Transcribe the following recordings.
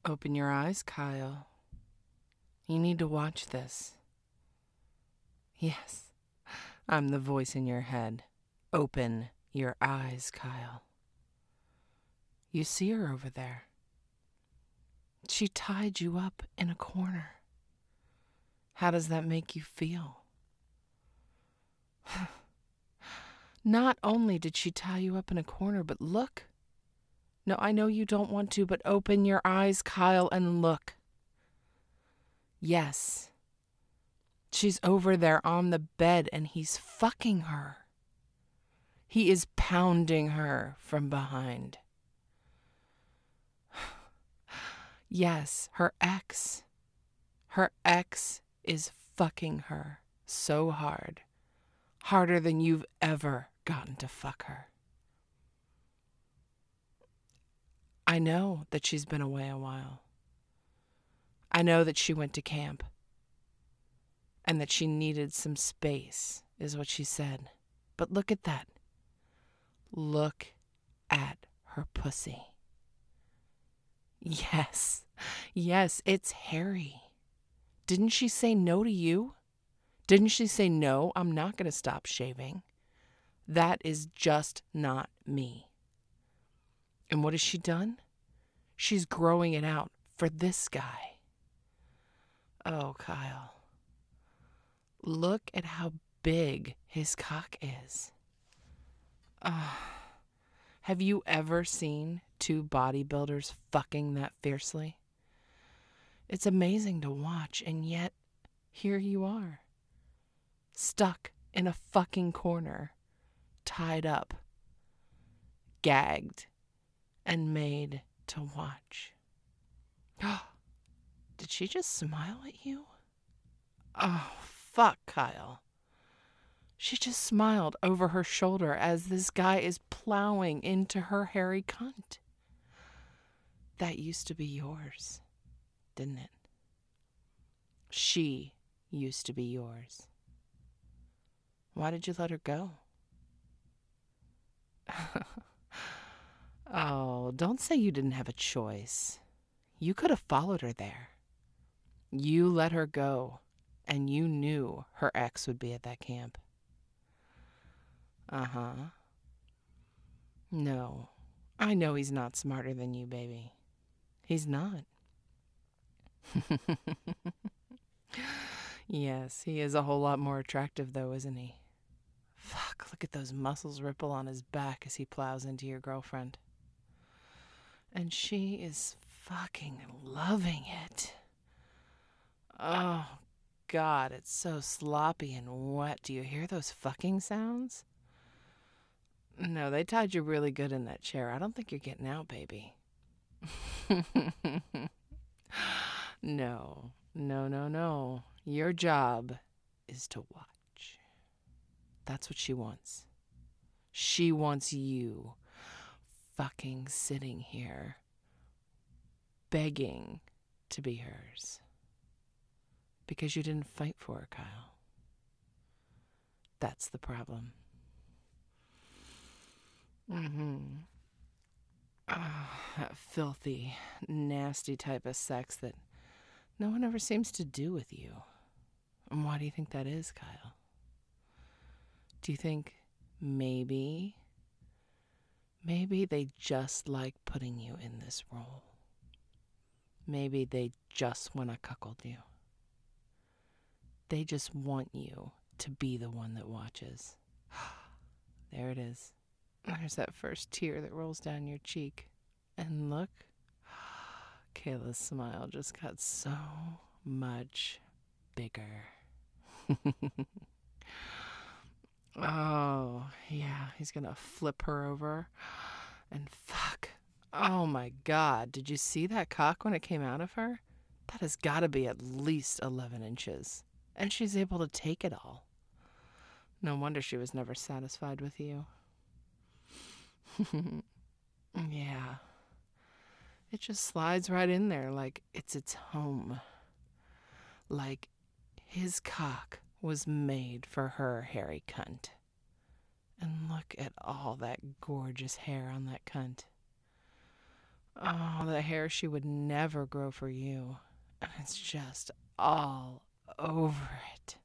Open your eyes, Kyle. You need to watch this. Yes, I'm the voice in your head. Open your eyes, Kyle. You see her over there. She tied you up in a corner. How does that make you feel? Not only did she tie you up in a corner, but look. No, I know you don't want to, but open your eyes, Kyle, and look. Yes. She's over there on the bed and he's fucking her. He is pounding her from behind. Yes, her ex. Her ex is fucking her so hard. Harder than you've ever gotten to fuck her. I know that she's been away a while. I know that she went to camp. And that she needed some space, is what she said. But look at that. Look at her pussy. Yes, it's hairy. Didn't she say no to you? Didn't she say, no, I'm not going to stop shaving? That is just not me. And what has she done? She's growing it out for this guy. Oh, Kyle. Look at how big his cock is. Have you ever seen two bodybuilders fucking that fiercely? It's amazing to watch, and yet here you are, stuck in a fucking corner, tied up, gagged, and made to watch. Did she just smile at you? Oh, fuck, Kyle. She just smiled over her shoulder as this guy is plowing into her hairy cunt. That used to be yours, didn't it? She used to be yours. Why did you let her go? Oh, don't say you didn't have a choice. You could have followed her there. You let her go, and you knew her ex would be at that camp. Uh-huh. No, I know he's not smarter than you, baby. He's not. Yes, he is a whole lot more attractive, though, isn't he? Fuck, look at those muscles ripple on his back as he plows into your girlfriend. And she is fucking loving it. Oh, God, it's so sloppy and wet. Do you hear those fucking sounds? No, they tied you really good in that chair. I don't think you're getting out, baby. No. Your job is to watch. That's what she wants. She wants you fucking sitting here begging to be hers. Because you didn't fight for her, Kyle. That's the problem. That filthy, nasty type of sex that no one ever seems to do with you. And why do you think that is, Kyle? Do you think maybe they just like putting you in this role? Maybe they just want to cuckold you. They just want you to be the one that watches. There it is. There's that first tear that rolls down your cheek. And look, Kayla's smile just got so much bigger. Oh, yeah, he's gonna flip her over. And fuck. Oh my God, did you see that cock when it came out of her? That has gotta be at least 11 inches. And she's able to take it all. No wonder she was never satisfied with you. Yeah. It just slides right in there like it's its home. Like his cock was made for her hairy cunt. And look at all that gorgeous hair on that cunt. Oh, the hair she would never grow for you. And it's just all over it.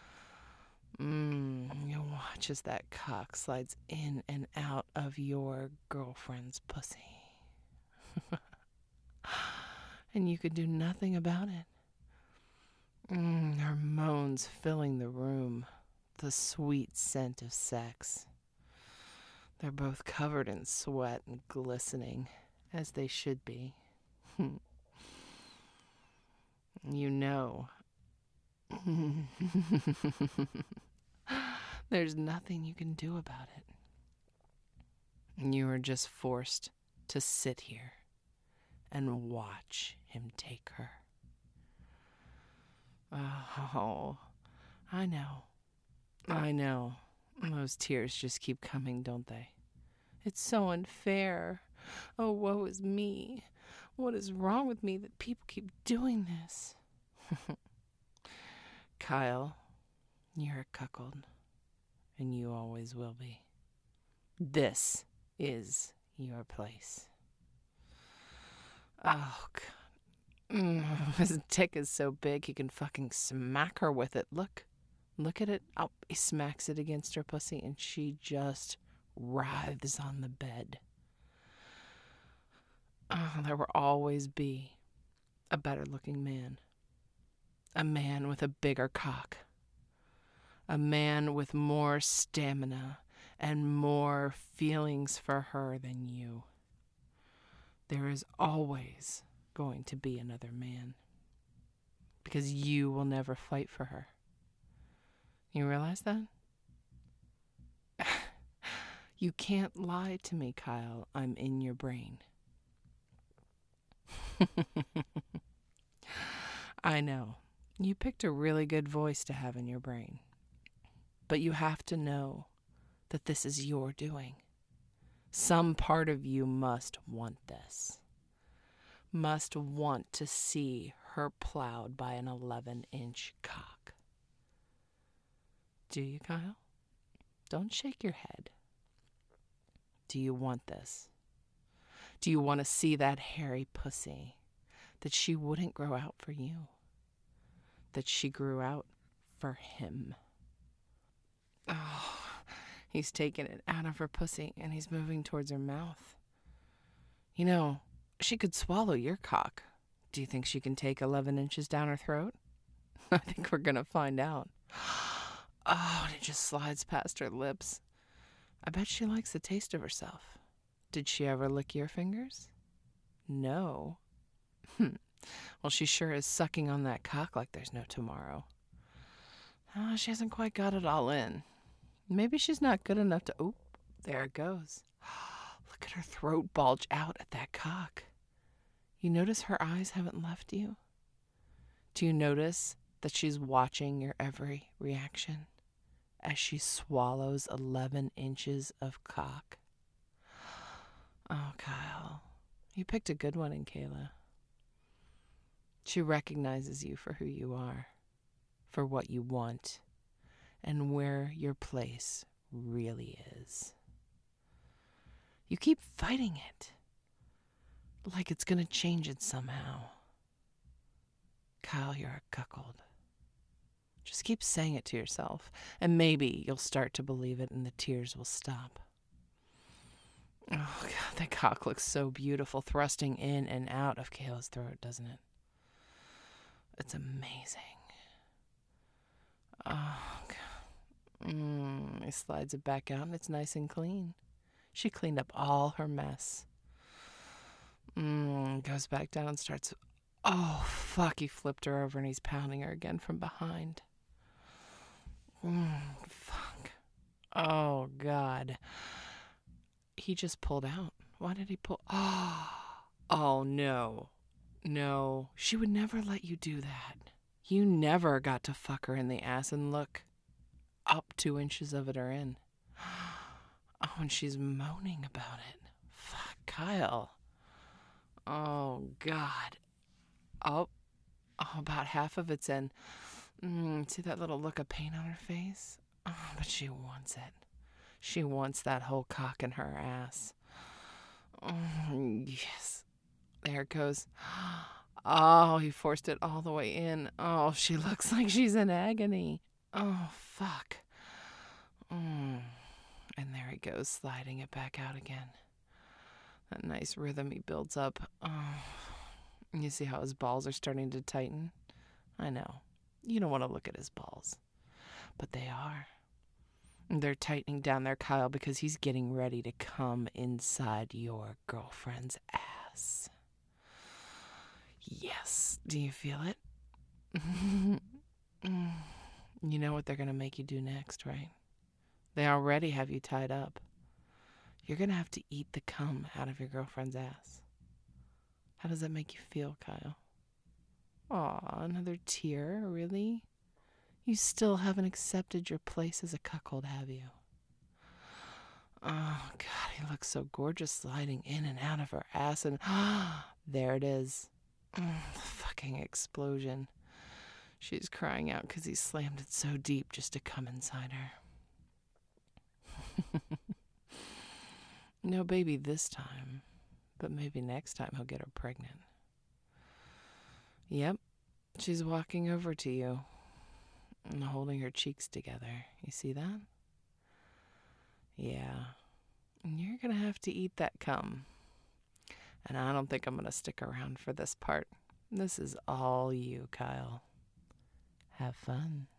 You watch as that cock slides in and out of your girlfriend's pussy. And you could do nothing about it. Her moans filling the room, the sweet scent of sex. They're both covered in sweat and glistening, as they should be. You know. There's nothing you can do about it. You are just forced to sit here and watch him take her. Oh, I know. I know. Those tears just keep coming, don't they? It's so unfair. Oh, woe is me. What is wrong with me that people keep doing this? Kyle, you're a cuckold, and you always will be. This is your place. Oh, God. His dick is so big he can fucking smack her with it. Look at it. Oh, he smacks it against her pussy, and she just writhes on the bed. Oh, there will always be a better looking man. A man with a bigger cock. A man with more stamina and more feelings for her than you. There is always going to be another man. Because you will never fight for her. You realize that? You can't lie to me, Kyle. I'm in your brain. I know. You picked a really good voice to have in your brain. But you have to know that this is your doing. Some part of you must want this. Must want to see her plowed by an 11-inch cock. Do you, Kyle? Don't shake your head. Do you want this? Do you want to see that hairy pussy that she wouldn't grow out for you? That she grew out for him? Oh, he's taking it out of her pussy and he's moving towards her mouth. You know, she could swallow your cock. Do you think she can take 11 inches down her throat? I think we're going to find out. Oh, and it just slides past her lips. I bet she likes the taste of herself. Did she ever lick your fingers? No. Well, she sure is sucking on that cock like there's no tomorrow. Oh, she hasn't quite got it all in. Maybe she's not good enough to... Oh, there it goes. Look at her throat bulge out at that cock. You notice her eyes haven't left you? Do you notice that she's watching your every reaction as she swallows 11 inches of cock? Oh, Kyle, you picked a good one in Kayla. She recognizes you for who you are, for what you want, and where your place really is. You keep fighting it, like it's going to change it somehow. Kyle, you're a cuckold. Just keep saying it to yourself, and maybe you'll start to believe it and the tears will stop. Oh, God, that cock looks so beautiful, thrusting in and out of Kayla's throat, doesn't it? It's amazing. Oh, God. He slides it back out, and it's nice and clean. She cleaned up all her mess. Goes back down and starts... Oh, fuck, he flipped her over, and he's pounding her again from behind. Fuck. Oh, God. He just pulled out. Why did he pull? Oh, no. No, she would never let you do that. You never got to fuck her in the ass and look. Up 2 inches of it are in. Oh, and she's moaning about it. Fuck, Kyle. Oh, God. Oh, about half of it's in. See that little look of pain on her face? Oh, but she wants it. She wants that whole cock in her ass. Oh, yes. There it goes. Oh, he forced it all the way in. Oh, she looks like she's in agony. Oh, fuck. And there he goes, sliding it back out again. That nice rhythm he builds up. Oh, you see how his balls are starting to tighten? I know. You don't want to look at his balls. But they are. They're tightening down there, Kyle, because he's getting ready to come inside your girlfriend's ass. Yes. Do you feel it? You know what they're going to make you do next, right? They already have you tied up. You're going to have to eat the cum out of your girlfriend's ass. How does that make you feel, Kyle? Aw, another tear, really? You still haven't accepted your place as a cuckold, have you? Oh, God, he looks so gorgeous sliding in and out of her ass, and there it is. The fucking explosion. She's crying out because he slammed it so deep just to come inside her. No baby this time, but maybe next time he'll get her pregnant. Yep, she's walking over to you and holding her cheeks together. You see that? Yeah. You're going to have to eat that cum. And I don't think I'm going to stick around for this part. This is all you, Kyle. Have fun.